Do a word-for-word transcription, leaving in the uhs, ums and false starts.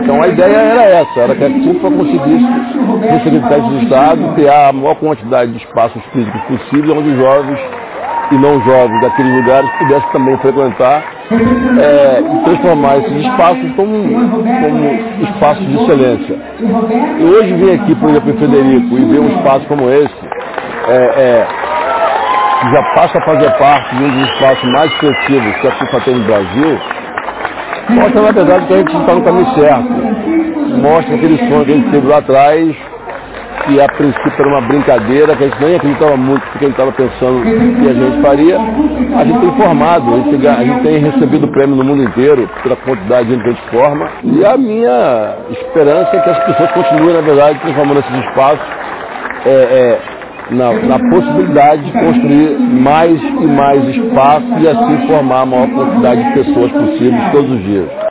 Então a ideia era essa, era que a CUFA conseguisse, no Secretaria de Estado, criar a maior quantidade de espaços físicos possível, onde os jovens e não jovens daqueles lugares pudessem também frequentar é, e transformar esses espaços como, como espaços de excelência. E hoje vir aqui, por exemplo, em Frederico, e ver um espaço como esse, é, é, que já passa a fazer parte de um dos espaços mais expressivos que a CUFA tem no Brasil, mostra, na verdade, que a gente está no caminho certo. Mostra aquele sonho que a gente teve lá atrás, que a princípio era uma brincadeira, que a gente nem acreditava muito porque a gente estava pensando que a gente faria. A gente tem formado, a gente, a gente tem recebido prêmio no mundo inteiro pela quantidade de gente que a gente forma. E a minha esperança é que as pessoas continuem, na verdade, transformando esses espaços é, é, na, na possibilidade de construir mais e mais espaços e assim formar a maior quantidade de pessoas possíveis todos os dias.